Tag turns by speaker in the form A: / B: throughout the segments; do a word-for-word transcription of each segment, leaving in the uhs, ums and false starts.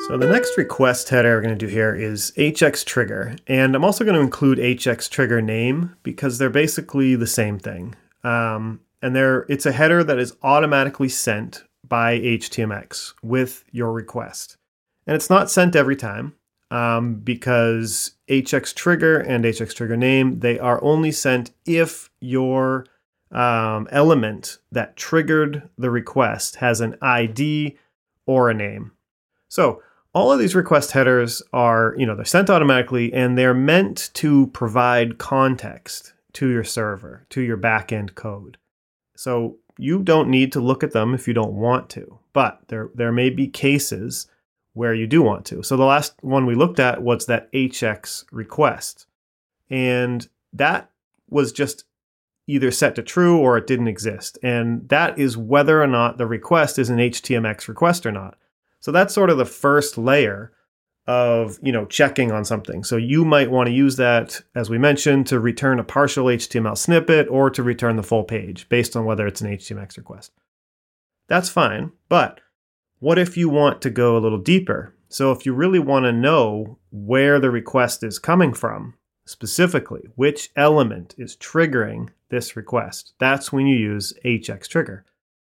A: So the next request header we're going to do here is H X trigger, and I'm also going to include H X trigger name because they're basically the same thing. Um, and they're it's a header that is automatically sent by H T M X with your request, and it's not sent every time um, because H X trigger and H X trigger name, they are only sent if your um, element that triggered the request has an I D or a name. So all of these request headers are, you know, they're sent automatically and they're meant to provide context to your server, to your backend code. So you don't need to look at them if you don't want to, but there, there may be cases where you do want to. So the last one we looked at was that H X request. And that was just either set to true or it didn't exist. And that is whether or not the request is an H T M X request or not. So that's sort of the first layer of, you know, checking on something. So you might want to use that, as we mentioned, to return a partial H T M L snippet or to return the full page based on whether it's an H T M X request. That's fine. But what if you want to go a little deeper? So if you really want to know where the request is coming from, specifically, which element is triggering this request, that's when you use H X trigger.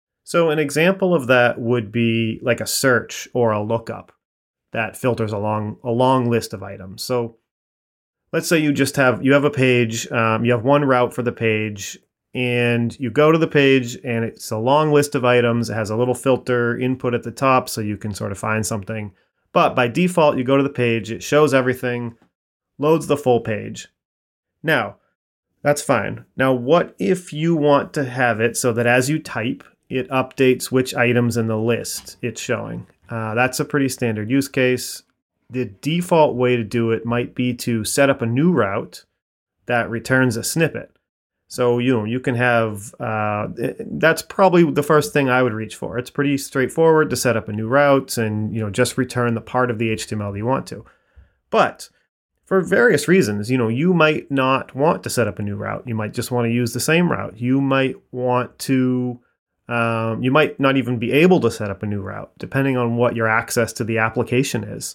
A: So an example of that would be like a search or a lookup that filters a long, a long list of items. So let's say you just have, you have a page, um, you have one route for the page, and you go to the page and it's a long list of items. It has a little filter input at the top so you can sort of find something. But by default, you go to the page, it shows everything, loads the full page. Now, that's fine. Now, what if you want to have it so that as you type, it updates which items in the list it's showing? Uh, that's a pretty standard use case. The default way to do it might be to set up a new route that returns a snippet. So, you know, you can have, uh, that's probably the first thing I would reach for. It's pretty straightforward to set up a new route and, you know, just return the part of the H T M L that you want to. But for various reasons, you know, you might not want to set up a new route. You might just want to use the same route. You might want to Um, you might not even be able to set up a new route, depending on what your access to the application is.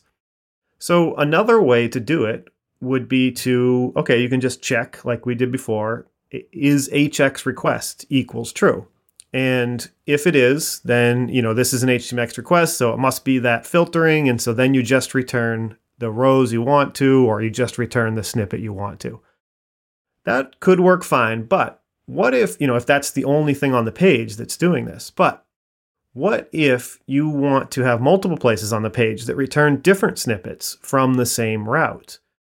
A: So another way to do it would be to, okay, you can just check like we did before, is H X request equals true? And if it is, then, you know, this is an H T M X request, so it must be that filtering. And so then you just return the rows you want to, or you just return the snippet you want to. That could work fine, but what if, you know, if that's the only thing on the page that's doing this? But what if you want to have multiple places on the page that return different snippets from the same route?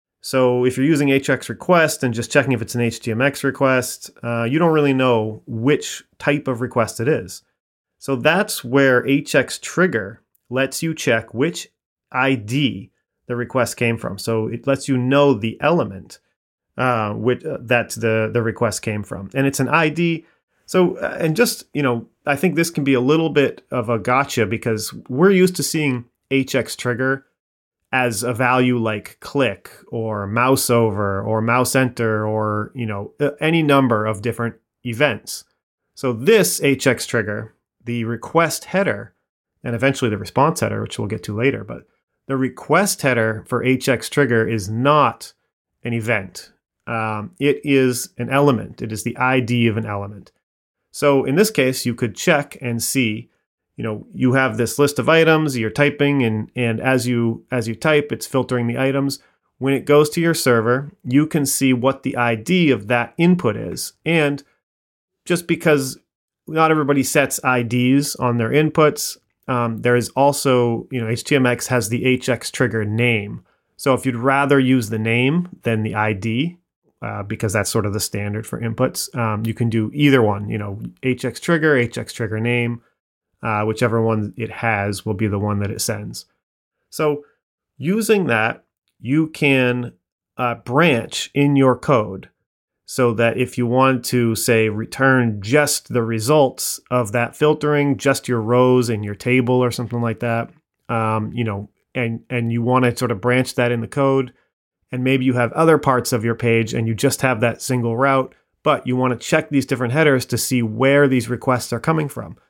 A: So if you're using H X request and just checking if it's an H T M X request, uh, you don't really know which type of request it is. So that's where H X trigger lets you check which I D the request came from. So it lets you know the element Uh, which uh, that the the request came from, and it's an I D. So, uh, and just, you know, I think this can be a little bit of a gotcha because we're used to seeing H X trigger as a value like click or mouse over or mouse enter or, you know, any number of different events. So this H X trigger, the request header, and eventually the response header, which we'll get to later, but the request header for H X trigger is not an event. Um, it is an element. It is the I D of an element. So in this case, you could check and see, you know, you have this list of items, you're typing, and and as you as you type, it's filtering the items. When it goes to your server, you can see what the I D of that input is. And just because not everybody sets I Ds on their inputs, um, there is also, you know, H T M X has the H X trigger name. So if you'd rather use the name than the I D, Uh, because that's sort of the standard for inputs. Um, you can do either one, you know, H X trigger, H X trigger name, uh, whichever one it has will be the one that it sends. So using that, you can uh, branch in your code so that if you want to, say, return just the results of that filtering, just your rows in your table or something like that, um, you know, and, and you want to sort of branch that in the code, and maybe you have other parts of your page and you just have that single route, but you want to check these different headers to see where these requests are coming from.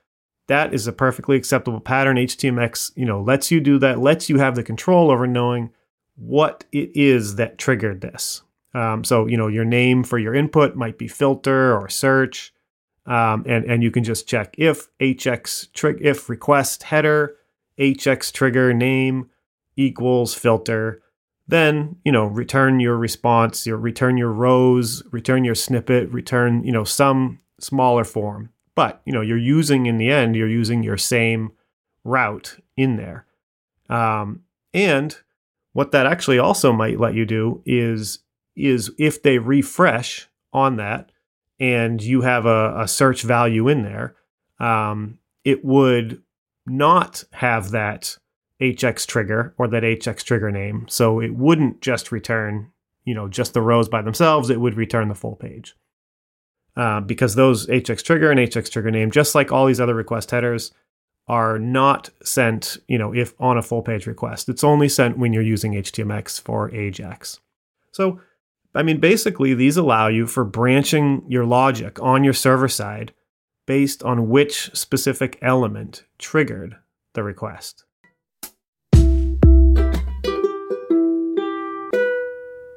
A: that is a perfectly acceptable pattern. H T M X, you know, lets you do that, lets you have the control over knowing what it is that triggered this. Um, so, you know, your name for your input might be filter or search. Um, and, and you can just check if hx trig if request header hx trigger name equals filter, then, you know, return your response, your return your rows, return your snippet, return, you know, some smaller form. But, you know, you're using, in the end, you're using your same route in there. Um, and what that actually also might let you do is, is if they refresh on that and you have a, a search value in there, um, it would not have that hx trigger or that hx trigger name. So it wouldn't just return, you know, just the rows by themselves. It would return the full page. Uh, because those hx trigger and hx trigger name, just like all these other request headers, are not sent, you know, if on a full page request. It's only sent when you're using H T M X for Ajax. So, I mean, basically, these allow you for branching your logic on your server side based on which specific element triggered the request.